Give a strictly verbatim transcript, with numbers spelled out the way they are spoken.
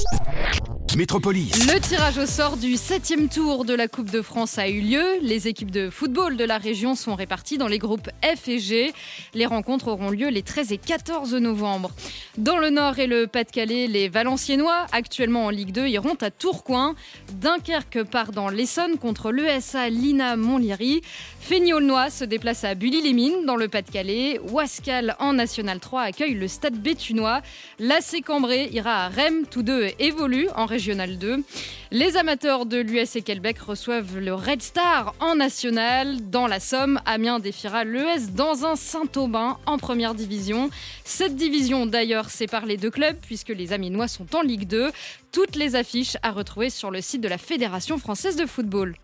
Métropolis. Le tirage au sort du septième tour de la Coupe de France a eu lieu. Les équipes de football de la région sont réparties dans les groupes F et G. Les rencontres auront lieu les treize et quatorze novembre. Dans le Nord et le Pas-de-Calais, les Valenciennois, actuellement en Ligue deux, iront à Tourcoing. Dunkerque part dans l'Essonne contre l'E S A Lina Montlhéry. Fény-Aulnois se déplace à Bully-les-Mines dans le Pas-de-Calais. Ouascal en National trois accueille le Stade Béthunois. L'A C Cambrai ira à Rennes. Tous deux évoluent en Régional deux. Les amateurs de l'U S Québec reçoivent le Red Star en National. Dans la Somme, Amiens défiera l'E S dans un Saint-Aubin en première division. Cette division d'ailleurs sépare les deux clubs puisque les Amiénois sont en Ligue deux. Toutes les affiches à retrouver sur le site de la Fédération française de football.